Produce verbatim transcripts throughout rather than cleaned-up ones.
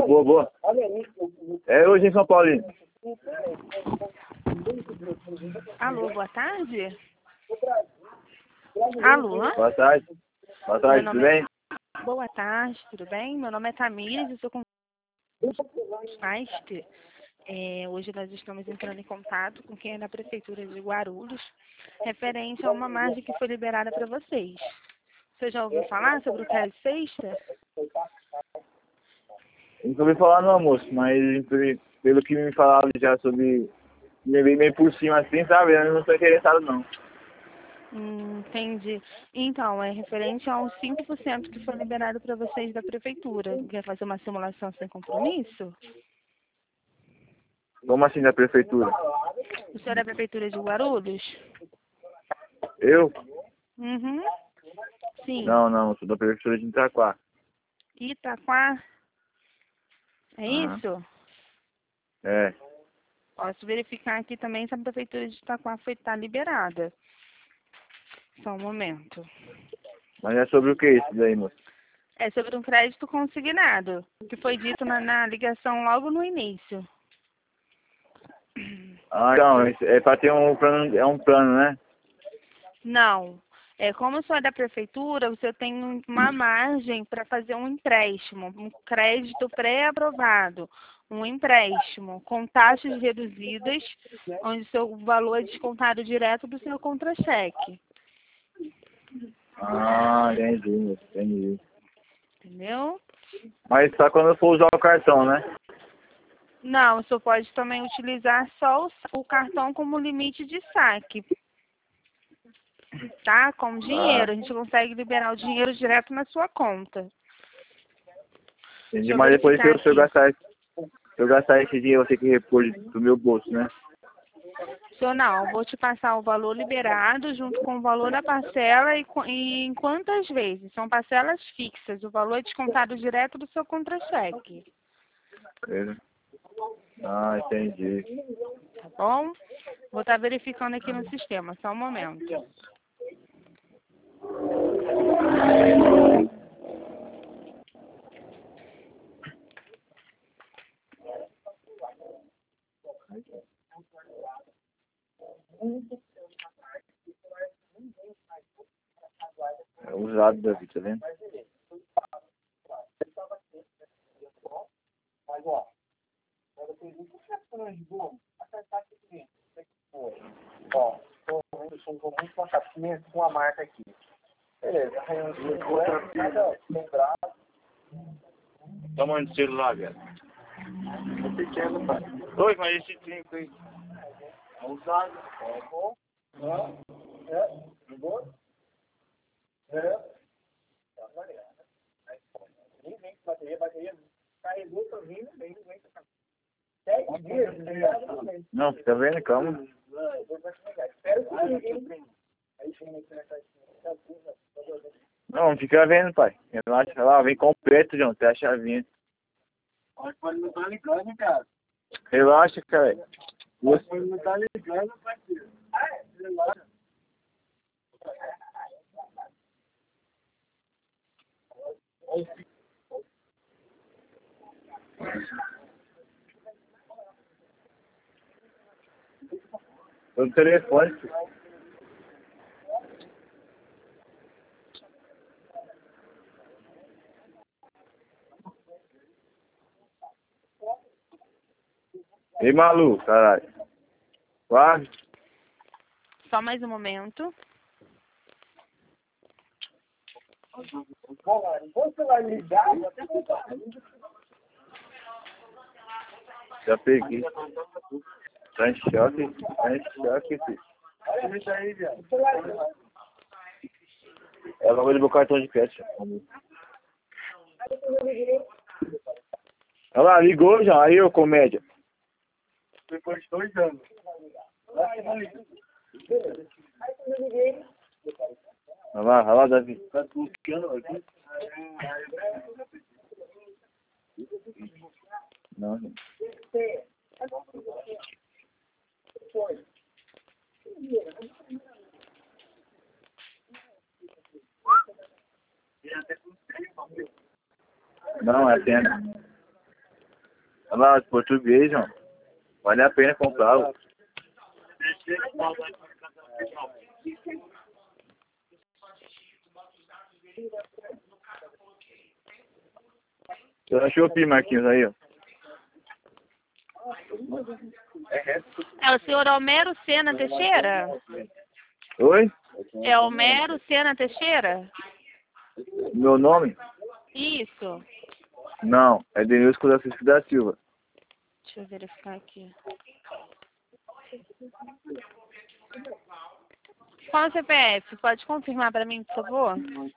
boa, boa. É hoje em São Paulo. Alô, boa tarde? Alô? Boa tarde. Boa tarde, tudo bem? É... Boa tarde, tudo bem? Meu nome é Tamires, eu sou com Faste. É, hoje nós estamos entrando em contato com quem é da Prefeitura de Guarulhos, referente a uma margem que foi liberada para vocês. Você já ouviu falar sobre o crédito sexta? Nunca ouvi falar não, moço, mas pelo que me falaram já sobre... Levei meio por cima assim, sabe? Eu não estou interessado não. Hum, entendi. Então, é referente aos cinco por cento que foi liberado para vocês da Prefeitura. Quer fazer uma simulação sem compromisso? Como assim da Prefeitura? O senhor é da Prefeitura de Guarulhos? Eu? Uhum. Sim. Não, não, sou da Prefeitura de Itaquá. Itaquá? É Aham. isso? É. Posso verificar aqui também se a Prefeitura de Itaquá foi tá liberada. Só um momento. Mas é sobre o que isso daí, moço? É sobre um crédito consignado, que foi dito na, na ligação logo no início. Ah, então, é para ter um plano, é um plano, né? Não. É, como o senhor é da prefeitura, o senhor tem uma margem para fazer um empréstimo, um crédito pré-aprovado, um empréstimo com taxas reduzidas, onde o seu valor é descontado direto do seu contra-cheque. Ah, entendi, moço, entendi. Entendeu? Mas só quando eu for usar o cartão, né? Não, o senhor pode também utilizar só o, o cartão como limite de saque. Tá? Com Ah, dinheiro. A gente consegue liberar o dinheiro direto na sua conta. entendi. Deixa eu Mas depois se verificar eu, se eu aqui. gastar, se eu gastar esse dinheiro, eu vou ter que repor do meu bolso, né? Senhor, não, eu vou te passar o valor liberado junto com o valor da parcela e, co- e em quantas vezes? São parcelas fixas. O valor é descontado direto do seu contra-cheque. Beleza? Ah, entendi. Tá bom? Vou estar verificando aqui no sistema. Só um momento. É usado da vida, tá vendo? Ó, tô muito contato com a marca aqui. Beleza, arranjou cada lembrado. Tamanho do celular, velho. É pequeno, pai. Oi, mas esse trinco aí. É usado. É bom. É. É. Bom. É. Tá variado. Nem vem com bateria, bateria carregou sozinho, nem vem com sete dias, né? Não, fica vendo, calma. Espero que ninguém. Aí chega aqui na caixinha. Não, fica vendo, pai. Relaxa lá, vem completo, João, tem a chavinha. Pode pode não estar ligando, cara. Relaxa, cara. Você... Pode não estar ligando, parceiro. Ah, é? Relaxa. Tô no telefone, filho. Ei, Malu, caralho. Quase. Só mais um momento. Você vai ligar? Já peguei. Tá em choque, tá em choque, filho. Olha isso aí, viado. Ela vai levar o cartão de crédito. Olha lá, ligou já, aí, ô comédia. Depois de dois anos. Olha lá, olha lá, Davi. Tá buscando aqui? Não, gente. Não, é pena. Olha lá, português, ó. Vale a pena comprar, ó. Eu achei o Marquinhos aí, ó. É o senhor Homero Sena Teixeira? Oi? É Homero Sena Teixeira? Meu nome? Isso. Não, é Denilson da Cisco da Silva. Deixa eu verificar aqui. Qual é o C P F? Pode confirmar para mim, por favor?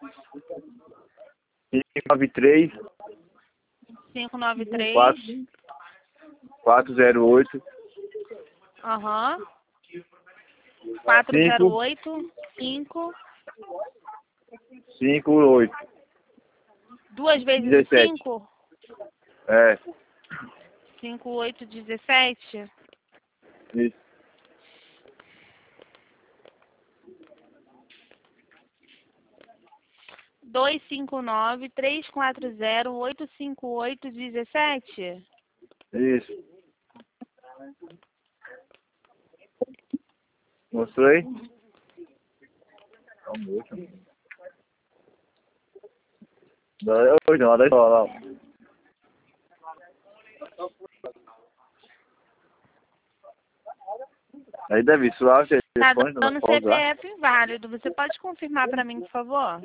cinco nove três, cinco nove três. quatro zero oito. Aham. quatro zero oito. cinco. cinco oito. Duas vezes dezessete. cinco? É. cinco, oito, dezessete? Isso. dois cinco nove, três quatro zero, oito cinco oito, dezessete? Isso. Mostrou aí? Dá hoje, não, dá lá. Aí, Davi, suave, Tá telefone, não dando pode C P usar. F inválido. Você pode confirmar para mim, por favor?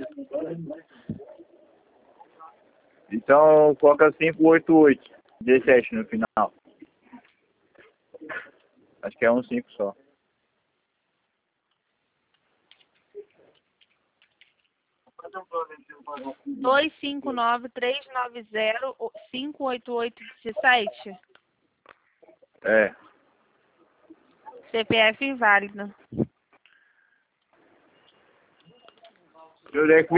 Então, coloca cinco oito oito, dezessete no final. Acho que é um cinco só. dois cinco nove, três nove zero, cinco oito oito, dezessete? É. C P F inválido. Eu